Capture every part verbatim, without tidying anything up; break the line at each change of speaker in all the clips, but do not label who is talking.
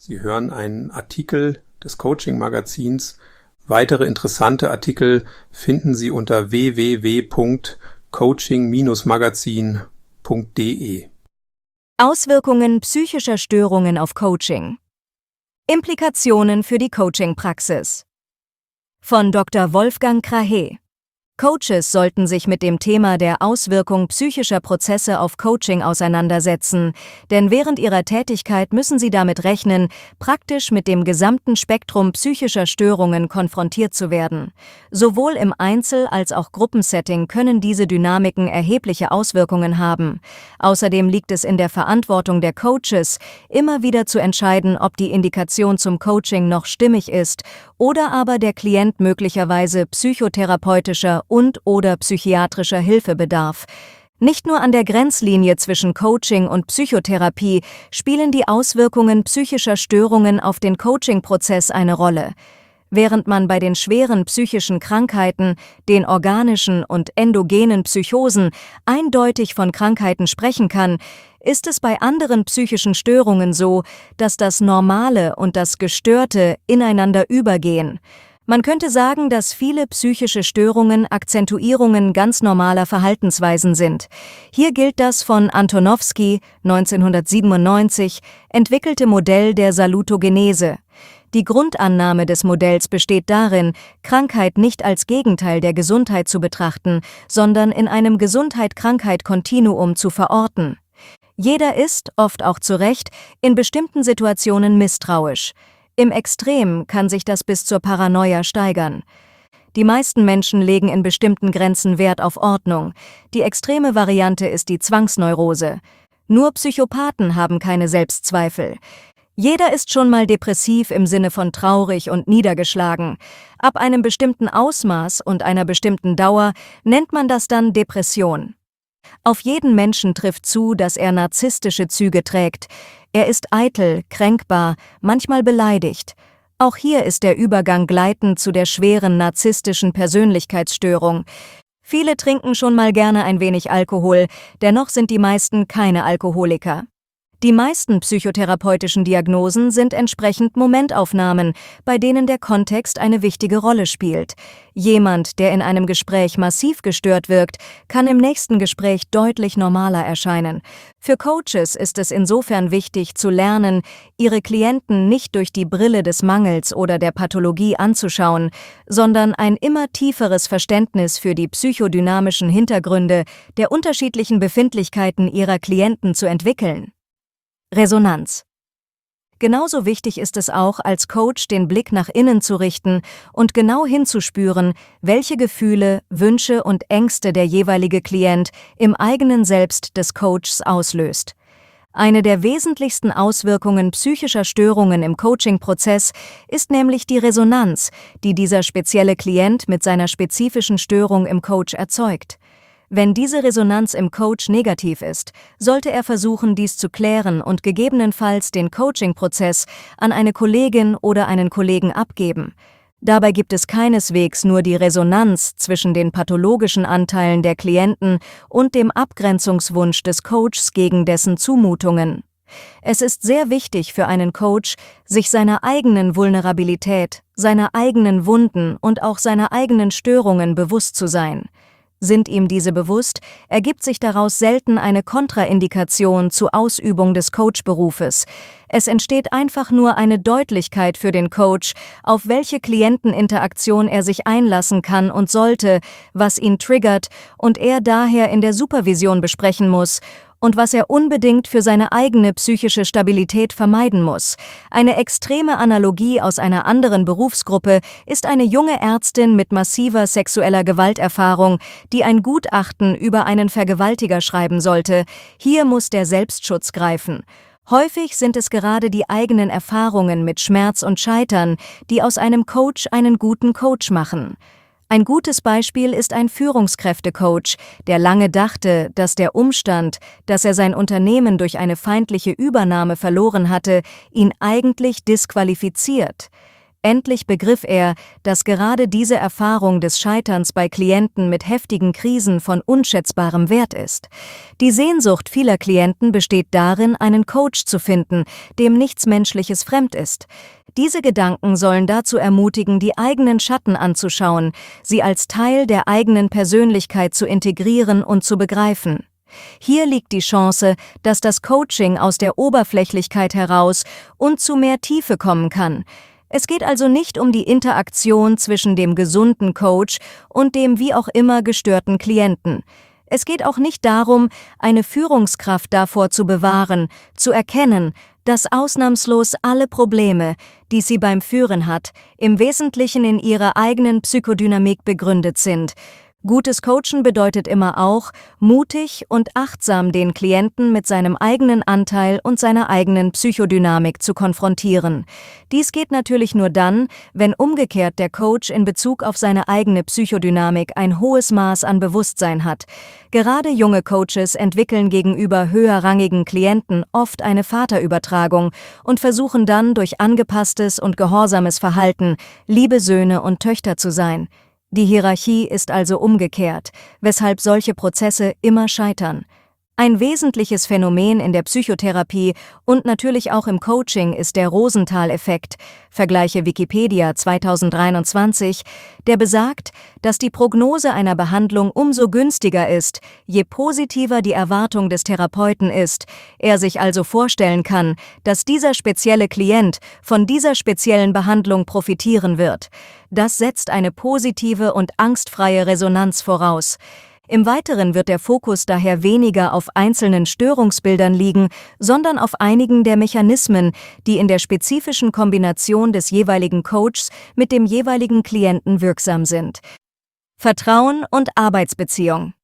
Sie hören einen Artikel des Coaching-Magazins. Weitere interessante Artikel finden Sie unter w w w punkt coaching Bindestrich magazin punkt d e.
Auswirkungen psychischer Störungen auf Coaching. Implikationen für die Coaching-Praxis. Von Doktor Wolfgang Krahe. Coaches sollten sich mit dem Thema der Auswirkung psychischer Prozesse auf Coaching auseinandersetzen, denn während ihrer Tätigkeit müssen sie damit rechnen, praktisch mit dem gesamten Spektrum psychischer Störungen konfrontiert zu werden. Sowohl im Einzel- als auch Gruppensetting können diese Dynamiken erhebliche Auswirkungen haben. Außerdem liegt es in der Verantwortung der Coaches, immer wieder zu entscheiden, ob die Indikation zum Coaching noch stimmig ist oder aber der Klient möglicherweise psychotherapeutischer und/oder psychiatrischer Hilfe bedarf. Nicht nur an der Grenzlinie zwischen Coaching und Psychotherapie spielen die Auswirkungen psychischer Störungen auf den Coaching-Prozess eine Rolle. Während man bei den schweren psychischen Krankheiten, den organischen und endogenen Psychosen, eindeutig von Krankheiten sprechen kann, ist es bei anderen psychischen Störungen so, dass das Normale und das Gestörte ineinander übergehen. Man könnte sagen, dass viele psychische Störungen Akzentuierungen ganz normaler Verhaltensweisen sind. Hier gilt das von Antonowsky neunzehnhundertsiebenundneunzig entwickelte Modell der Salutogenese. Die Grundannahme des Modells besteht darin, Krankheit nicht als Gegenteil der Gesundheit zu betrachten, sondern in einem Gesundheit-Krankheit-Kontinuum zu verorten. Jeder ist, oft auch zu Recht, in bestimmten Situationen misstrauisch. Im Extrem kann sich das bis zur Paranoia steigern. Die meisten Menschen legen in bestimmten Grenzen Wert auf Ordnung. Die extreme Variante ist die Zwangsneurose. Nur Psychopathen haben keine Selbstzweifel. Jeder ist schon mal depressiv im Sinne von traurig und niedergeschlagen. Ab einem bestimmten Ausmaß und einer bestimmten Dauer nennt man das dann Depression. Auf jeden Menschen trifft zu, dass er narzisstische Züge trägt. Er ist eitel, kränkbar, manchmal beleidigt. Auch hier ist der Übergang gleitend zu der schweren narzisstischen Persönlichkeitsstörung. Viele trinken schon mal gerne ein wenig Alkohol, dennoch sind die meisten keine Alkoholiker. Die meisten psychotherapeutischen Diagnosen sind entsprechend Momentaufnahmen, bei denen der Kontext eine wichtige Rolle spielt. Jemand, der in einem Gespräch massiv gestört wirkt, kann im nächsten Gespräch deutlich normaler erscheinen. Für Coaches ist es insofern wichtig, zu lernen, ihre Klienten nicht durch die Brille des Mangels oder der Pathologie anzuschauen, sondern ein immer tieferes Verständnis für die psychodynamischen Hintergründe der unterschiedlichen Befindlichkeiten ihrer Klienten zu entwickeln. Resonanz. Genauso wichtig ist es auch, als Coach den Blick nach innen zu richten und genau hinzuspüren, welche Gefühle, Wünsche und Ängste der jeweilige Klient im eigenen Selbst des Coaches auslöst. Eine der wesentlichsten Auswirkungen psychischer Störungen im Coaching-Prozess ist nämlich die Resonanz, die dieser spezielle Klient mit seiner spezifischen Störung im Coach erzeugt. Wenn diese Resonanz im Coach negativ ist, sollte er versuchen, dies zu klären und gegebenenfalls den Coaching-Prozess an eine Kollegin oder einen Kollegen abgeben. Dabei gibt es keineswegs nur die Resonanz zwischen den pathologischen Anteilen der Klienten und dem Abgrenzungswunsch des Coaches gegen dessen Zumutungen. Es ist sehr wichtig für einen Coach, sich seiner eigenen Vulnerabilität, seiner eigenen Wunden und auch seiner eigenen Störungen bewusst zu sein. Sind ihm diese bewusst, ergibt sich daraus selten eine Kontraindikation zur Ausübung des Coachberufes. Es entsteht einfach nur eine Deutlichkeit für den Coach, auf welche Klienteninteraktion er sich einlassen kann und sollte, was ihn triggert und er daher in der Supervision besprechen muss und was er unbedingt für seine eigene psychische Stabilität vermeiden muss. Eine extreme Analogie aus einer anderen Berufsgruppe ist eine junge Ärztin mit massiver sexueller Gewalterfahrung, die ein Gutachten über einen Vergewaltiger schreiben sollte. Hier muss der Selbstschutz greifen. Häufig sind es gerade die eigenen Erfahrungen mit Schmerz und Scheitern, die aus einem Coach einen guten Coach machen. Ein gutes Beispiel ist ein Führungskräftecoach, der lange dachte, dass der Umstand, dass er sein Unternehmen durch eine feindliche Übernahme verloren hatte, ihn eigentlich disqualifiziert. Endlich begriff er, dass gerade diese Erfahrung des Scheiterns bei Klienten mit heftigen Krisen von unschätzbarem Wert ist. Die Sehnsucht vieler Klienten besteht darin, einen Coach zu finden, dem nichts Menschliches fremd ist. Diese Gedanken sollen dazu ermutigen, die eigenen Schatten anzuschauen, sie als Teil der eigenen Persönlichkeit zu integrieren und zu begreifen. Hier liegt die Chance, dass das Coaching aus der Oberflächlichkeit heraus und zu mehr Tiefe kommen kann. Es geht also nicht um die Interaktion zwischen dem gesunden Coach und dem wie auch immer gestörten Klienten. Es geht auch nicht darum, eine Führungskraft davor zu bewahren, zu erkennen, dass ausnahmslos alle Probleme, die sie beim Führen hat, im Wesentlichen in ihrer eigenen Psychodynamik begründet sind. Gutes Coachen bedeutet immer auch, mutig und achtsam den Klienten mit seinem eigenen Anteil und seiner eigenen Psychodynamik zu konfrontieren. Dies geht natürlich nur dann, wenn umgekehrt der Coach in Bezug auf seine eigene Psychodynamik ein hohes Maß an Bewusstsein hat. Gerade junge Coaches entwickeln gegenüber höherrangigen Klienten oft eine Vaterübertragung und versuchen dann durch angepasstes und gehorsames Verhalten liebe Söhne und Töchter zu sein. Die Hierarchie ist also umgekehrt, weshalb solche Prozesse immer scheitern. Ein wesentliches Phänomen in der Psychotherapie und natürlich auch im Coaching ist der Rosenthal-Effekt, vergleiche Wikipedia zweitausenddreiundzwanzig, der besagt, dass die Prognose einer Behandlung umso günstiger ist, je positiver die Erwartung des Therapeuten ist, er sich also vorstellen kann, dass dieser spezielle Klient von dieser speziellen Behandlung profitieren wird. Das setzt eine positive und angstfreie Resonanz voraus. Im Weiteren wird der Fokus daher weniger auf einzelnen Störungsbildern liegen, sondern auf einigen der Mechanismen, die in der spezifischen Kombination des jeweiligen Coaches mit dem jeweiligen Klienten wirksam sind. Vertrauen und Arbeitsbeziehung.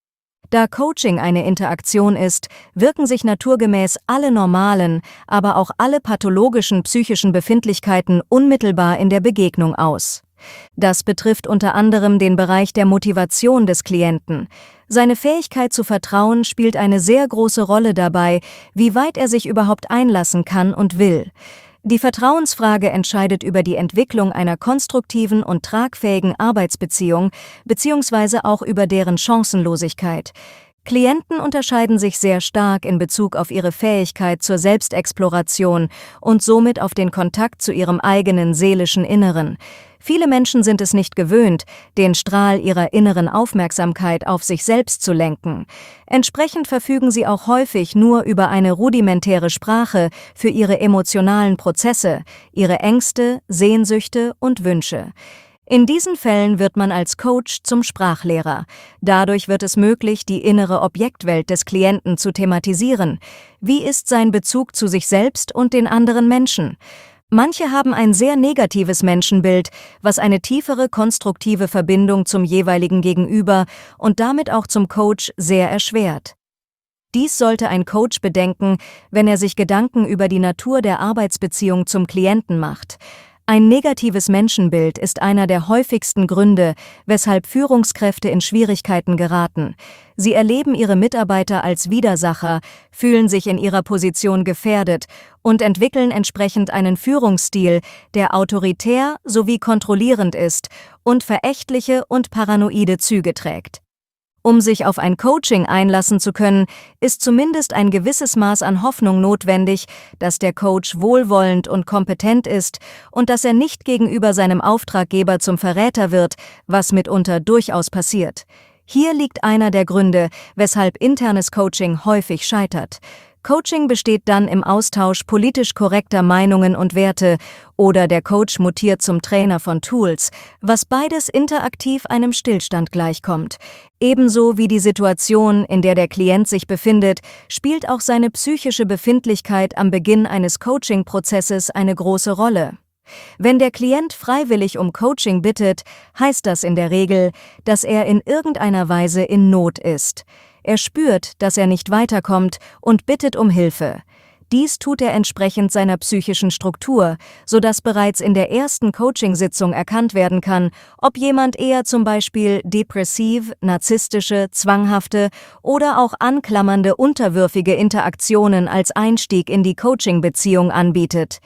Da Coaching eine Interaktion ist, wirken sich naturgemäß alle normalen, aber auch alle pathologischen psychischen Befindlichkeiten unmittelbar in der Begegnung aus. Das betrifft unter anderem den Bereich der Motivation des Klienten. Seine Fähigkeit zu vertrauen spielt eine sehr große Rolle dabei, wie weit er sich überhaupt einlassen kann und will. Die Vertrauensfrage entscheidet über die Entwicklung einer konstruktiven und tragfähigen Arbeitsbeziehung beziehungsweise auch über deren Chancenlosigkeit. Klienten unterscheiden sich sehr stark in Bezug auf ihre Fähigkeit zur Selbstexploration und somit auf den Kontakt zu ihrem eigenen seelischen Inneren. Viele Menschen sind es nicht gewöhnt, den Strahl ihrer inneren Aufmerksamkeit auf sich selbst zu lenken. Entsprechend verfügen sie auch häufig nur über eine rudimentäre Sprache für ihre emotionalen Prozesse, ihre Ängste, Sehnsüchte und Wünsche. In diesen Fällen wird man als Coach zum Sprachlehrer. Dadurch wird es möglich, die innere Objektwelt des Klienten zu thematisieren. Wie ist sein Bezug zu sich selbst und den anderen Menschen? Manche haben ein sehr negatives Menschenbild, was eine tiefere konstruktive Verbindung zum jeweiligen Gegenüber und damit auch zum Coach sehr erschwert. Dies sollte ein Coach bedenken, wenn er sich Gedanken über die Natur der Arbeitsbeziehung zum Klienten macht. Ein negatives Menschenbild ist einer der häufigsten Gründe, weshalb Führungskräfte in Schwierigkeiten geraten. Sie erleben ihre Mitarbeiter als Widersacher, fühlen sich in ihrer Position gefährdet und entwickeln entsprechend einen Führungsstil, der autoritär sowie kontrollierend ist und verächtliche und paranoide Züge trägt. Um sich auf ein Coaching einlassen zu können, ist zumindest ein gewisses Maß an Hoffnung notwendig, dass der Coach wohlwollend und kompetent ist und dass er nicht gegenüber seinem Auftraggeber zum Verräter wird, was mitunter durchaus passiert. Hier liegt einer der Gründe, weshalb internes Coaching häufig scheitert. Coaching besteht dann im Austausch politisch korrekter Meinungen und Werte oder der Coach mutiert zum Trainer von Tools, was beides interaktiv einem Stillstand gleichkommt. Ebenso wie die Situation, in der der Klient sich befindet, spielt auch seine psychische Befindlichkeit am Beginn eines Coaching-Prozesses eine große Rolle. Wenn der Klient freiwillig um Coaching bittet, heißt das in der Regel, dass er in irgendeiner Weise in Not ist. Er spürt, dass er nicht weiterkommt und bittet um Hilfe. Dies tut er entsprechend seiner psychischen Struktur, sodass bereits in der ersten Coachingsitzung erkannt werden kann, ob jemand eher zum Beispiel depressiv, narzisstische, zwanghafte oder auch anklammernde, unterwürfige Interaktionen als Einstieg in die Coaching-Beziehung anbietet.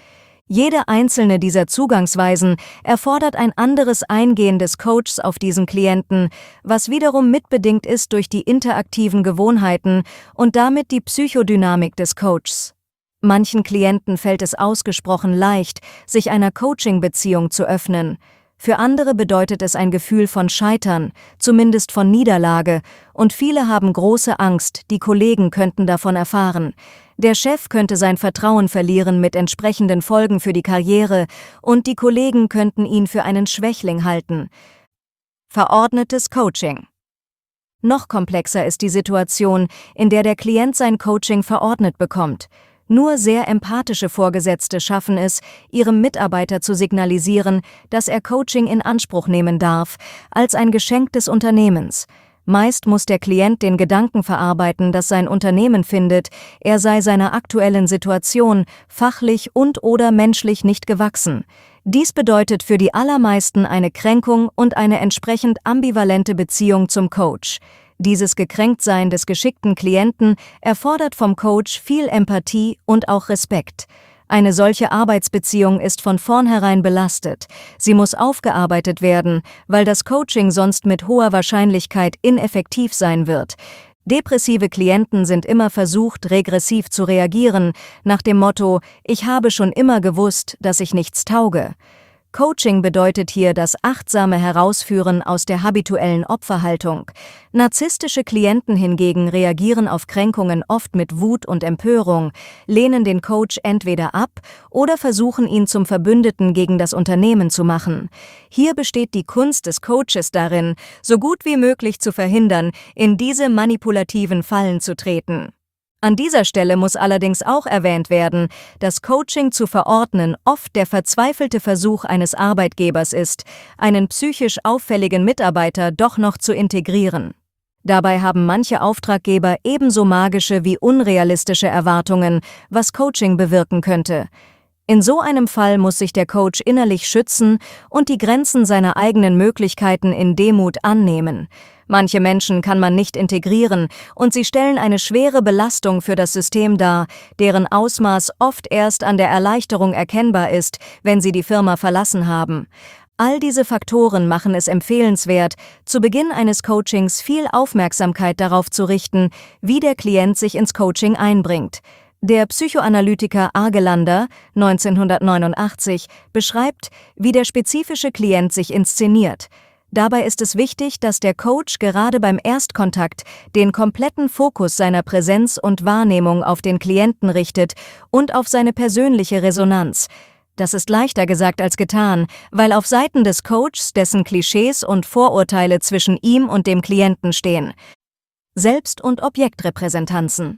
Jede einzelne dieser Zugangsweisen erfordert ein anderes Eingehen des Coaches auf diesen Klienten, was wiederum mitbedingt ist durch die interaktiven Gewohnheiten und damit die Psychodynamik des Coaches. Manchen Klienten fällt es ausgesprochen leicht, sich einer Coaching-Beziehung zu öffnen. Für andere bedeutet es ein Gefühl von Scheitern, zumindest von Niederlage, und viele haben große Angst, die Kollegen könnten davon erfahren. Der Chef könnte sein Vertrauen verlieren mit entsprechenden Folgen für die Karriere und die Kollegen könnten ihn für einen Schwächling halten. Verordnetes Coaching. Noch komplexer ist die Situation, in der der Klient sein Coaching verordnet bekommt. Nur sehr empathische Vorgesetzte schaffen es, ihrem Mitarbeiter zu signalisieren, dass er Coaching in Anspruch nehmen darf, als ein Geschenk des Unternehmens. Meist muss der Klient den Gedanken verarbeiten, dass sein Unternehmen findet, er sei seiner aktuellen Situation fachlich und/oder menschlich nicht gewachsen. Dies bedeutet für die allermeisten eine Kränkung und eine entsprechend ambivalente Beziehung zum Coach. Dieses Gekränktsein des geschickten Klienten erfordert vom Coach viel Empathie und auch Respekt. Eine solche Arbeitsbeziehung ist von vornherein belastet. Sie muss aufgearbeitet werden, weil das Coaching sonst mit hoher Wahrscheinlichkeit ineffektiv sein wird. Depressive Klienten sind immer versucht, regressiv zu reagieren, nach dem Motto: Ich habe schon immer gewusst, dass ich nichts tauge. Coaching bedeutet hier das achtsame Herausführen aus der habituellen Opferhaltung. Narzisstische Klienten hingegen reagieren auf Kränkungen oft mit Wut und Empörung, lehnen den Coach entweder ab oder versuchen ihn zum Verbündeten gegen das Unternehmen zu machen. Hier besteht die Kunst des Coaches darin, so gut wie möglich zu verhindern, in diese manipulativen Fallen zu treten. An dieser Stelle muss allerdings auch erwähnt werden, dass Coaching zu verordnen oft der verzweifelte Versuch eines Arbeitgebers ist, einen psychisch auffälligen Mitarbeiter doch noch zu integrieren. Dabei haben manche Auftraggeber ebenso magische wie unrealistische Erwartungen, was Coaching bewirken könnte. In so einem Fall muss sich der Coach innerlich schützen und die Grenzen seiner eigenen Möglichkeiten in Demut annehmen. Manche Menschen kann man nicht integrieren und sie stellen eine schwere Belastung für das System dar, deren Ausmaß oft erst an der Erleichterung erkennbar ist, wenn sie die Firma verlassen haben. All diese Faktoren machen es empfehlenswert, zu Beginn eines Coachings viel Aufmerksamkeit darauf zu richten, wie der Klient sich ins Coaching einbringt. Der Psychoanalytiker Argelander neunzehnhundertneunundachtzig beschreibt, wie der spezifische Klient sich inszeniert. Dabei ist es wichtig, dass der Coach gerade beim Erstkontakt den kompletten Fokus seiner Präsenz und Wahrnehmung auf den Klienten richtet und auf seine persönliche Resonanz. Das ist leichter gesagt als getan, weil auf Seiten des Coaches dessen Klischees und Vorurteile zwischen ihm und dem Klienten stehen. Selbst- und Objektrepräsentanzen.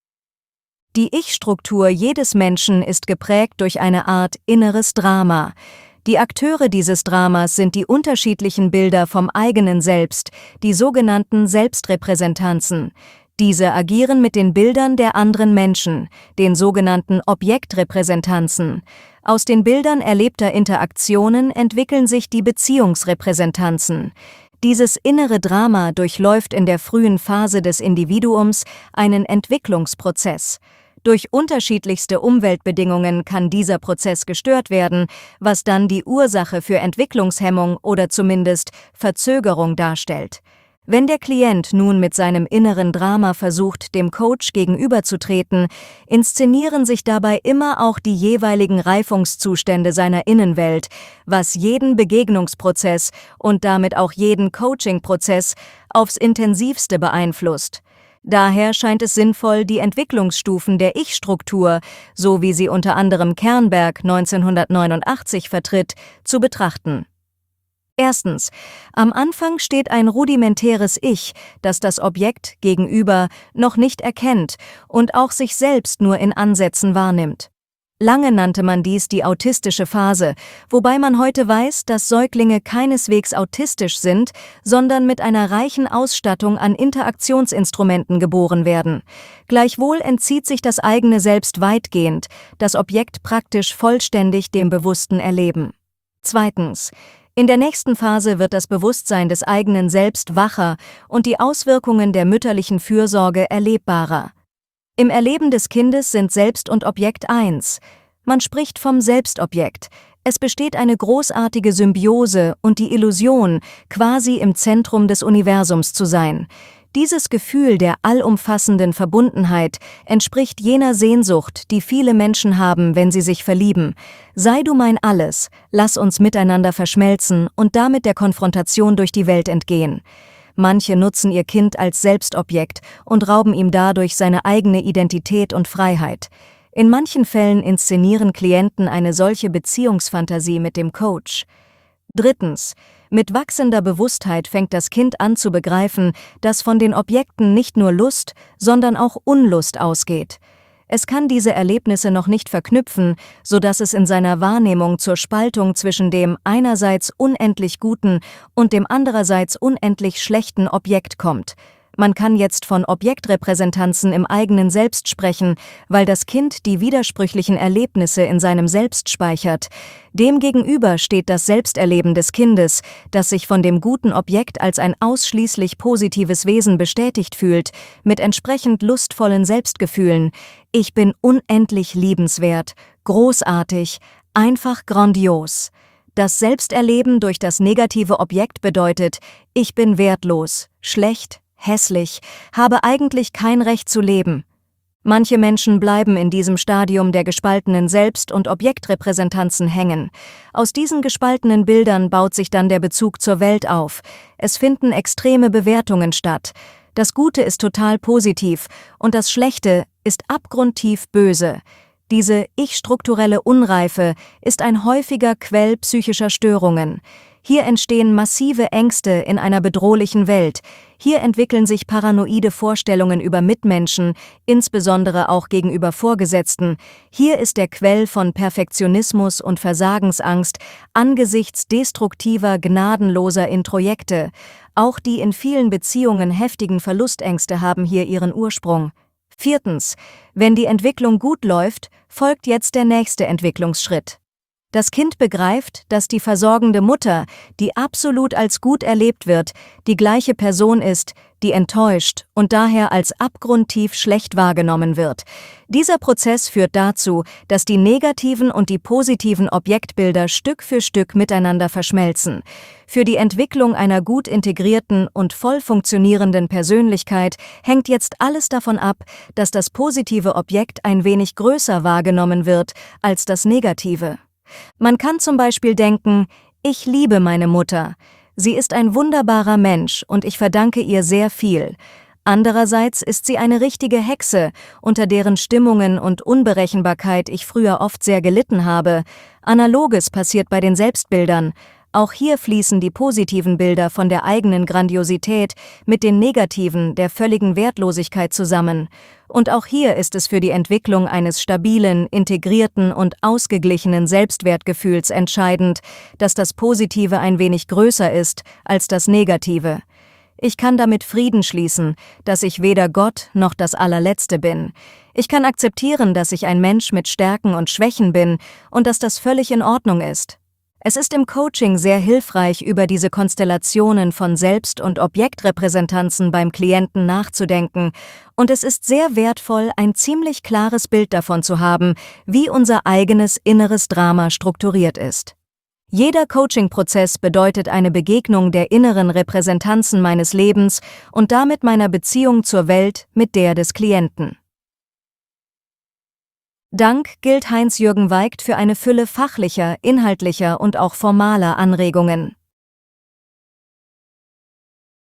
Die Ich-Struktur jedes Menschen ist geprägt durch eine Art inneres Drama. Die Akteure dieses Dramas sind die unterschiedlichen Bilder vom eigenen Selbst, die sogenannten Selbstrepräsentanzen. Diese agieren mit den Bildern der anderen Menschen, den sogenannten Objektrepräsentanzen. Aus den Bildern erlebter Interaktionen entwickeln sich die Beziehungsrepräsentanzen. Dieses innere Drama durchläuft in der frühen Phase des Individuums einen Entwicklungsprozess. Durch unterschiedlichste Umweltbedingungen kann dieser Prozess gestört werden, was dann die Ursache für Entwicklungshemmung oder zumindest Verzögerung darstellt. Wenn der Klient nun mit seinem inneren Drama versucht, dem Coach gegenüberzutreten, inszenieren sich dabei immer auch die jeweiligen Reifungszustände seiner Innenwelt, was jeden Begegnungsprozess und damit auch jeden Coaching-Prozess aufs intensivste beeinflusst. Daher scheint es sinnvoll, die Entwicklungsstufen der Ich-Struktur, so wie sie unter anderem Kernberg neunzehnhundertneunundachtzig vertritt, zu betrachten. Erstens. Am Anfang steht ein rudimentäres Ich, das das Objekt gegenüber noch nicht erkennt und auch sich selbst nur in Ansätzen wahrnimmt. Lange nannte man dies die autistische Phase, wobei man heute weiß, dass Säuglinge keineswegs autistisch sind, sondern mit einer reichen Ausstattung an Interaktionsinstrumenten geboren werden. Gleichwohl entzieht sich das eigene Selbst weitgehend, das Objekt praktisch vollständig dem bewussten Erleben. Zweitens. In der nächsten Phase wird das Bewusstsein des eigenen Selbst wacher und die Auswirkungen der mütterlichen Fürsorge erlebbarer. Im Erleben des Kindes sind Selbst und Objekt eins. Man spricht vom Selbstobjekt. Es besteht eine großartige Symbiose und die Illusion, quasi im Zentrum des Universums zu sein. Dieses Gefühl der allumfassenden Verbundenheit entspricht jener Sehnsucht, die viele Menschen haben, wenn sie sich verlieben. Sei du mein Alles, lass uns miteinander verschmelzen und damit der Konfrontation durch die Welt entgehen. Manche nutzen ihr Kind als Selbstobjekt und rauben ihm dadurch seine eigene Identität und Freiheit. In manchen Fällen inszenieren Klienten eine solche Beziehungsfantasie mit dem Coach. Drittens. Mit wachsender Bewusstheit fängt das Kind an zu begreifen, dass von den Objekten nicht nur Lust, sondern auch Unlust ausgeht. Es kann diese Erlebnisse noch nicht verknüpfen, sodass es in seiner Wahrnehmung zur Spaltung zwischen dem einerseits unendlich guten und dem andererseits unendlich schlechten Objekt kommt. Man kann jetzt von Objektrepräsentanzen im eigenen Selbst sprechen, weil das Kind die widersprüchlichen Erlebnisse in seinem Selbst speichert. Demgegenüber steht das Selbsterleben des Kindes, das sich von dem guten Objekt als ein ausschließlich positives Wesen bestätigt fühlt, mit entsprechend lustvollen Selbstgefühlen. Ich bin unendlich liebenswert, großartig, einfach grandios. Das Selbsterleben durch das negative Objekt bedeutet, ich bin wertlos, schlecht, hässlich, habe eigentlich kein Recht zu leben. Manche Menschen bleiben in diesem Stadium der gespaltenen Selbst- und Objektrepräsentanzen hängen. Aus diesen gespaltenen Bildern baut sich dann der Bezug zur Welt auf. Es finden extreme Bewertungen statt. Das Gute ist total positiv und das Schlechte ist abgrundtief böse. Diese ich-strukturelle Unreife ist ein häufiger Quell psychischer Störungen. Hier entstehen massive Ängste in einer bedrohlichen Welt. Hier entwickeln sich paranoide Vorstellungen über Mitmenschen, insbesondere auch gegenüber Vorgesetzten. Hier ist der Quell von Perfektionismus und Versagensangst angesichts destruktiver, gnadenloser Introjekte. Auch die in vielen Beziehungen heftigen Verlustängste haben hier ihren Ursprung. Viertens. Wenn die Entwicklung gut läuft, folgt jetzt der nächste Entwicklungsschritt. Das Kind begreift, dass die versorgende Mutter, die absolut als gut erlebt wird, die gleiche Person ist, die enttäuscht und daher als abgrundtief schlecht wahrgenommen wird. Dieser Prozess führt dazu, dass die negativen und die positiven Objektbilder Stück für Stück miteinander verschmelzen. Für die Entwicklung einer gut integrierten und voll funktionierenden Persönlichkeit hängt jetzt alles davon ab, dass das positive Objekt ein wenig größer wahrgenommen wird als das negative. Man kann zum Beispiel denken, ich liebe meine Mutter. Sie ist ein wunderbarer Mensch und ich verdanke ihr sehr viel. Andererseits ist sie eine richtige Hexe, unter deren Stimmungen und Unberechenbarkeit ich früher oft sehr gelitten habe. Analoges passiert bei den Selbstbildern. Auch hier fließen die positiven Bilder von der eigenen Grandiosität mit den negativen der völligen Wertlosigkeit zusammen. Und auch hier ist es für die Entwicklung eines stabilen, integrierten und ausgeglichenen Selbstwertgefühls entscheidend, dass das Positive ein wenig größer ist als das Negative. Ich kann damit Frieden schließen, dass ich weder Gott noch das Allerletzte bin. Ich kann akzeptieren, dass ich ein Mensch mit Stärken und Schwächen bin und dass das völlig in Ordnung ist. Es ist im Coaching sehr hilfreich, über diese Konstellationen von Selbst- und Objektrepräsentanzen beim Klienten nachzudenken, und es ist sehr wertvoll, ein ziemlich klares Bild davon zu haben, wie unser eigenes inneres Drama strukturiert ist. Jeder Coaching-Prozess bedeutet eine Begegnung der inneren Repräsentanzen meines Lebens und damit meiner Beziehung zur Welt mit der des Klienten. Dank gilt Heinz-Jürgen Weigt für eine Fülle fachlicher, inhaltlicher und auch formaler Anregungen.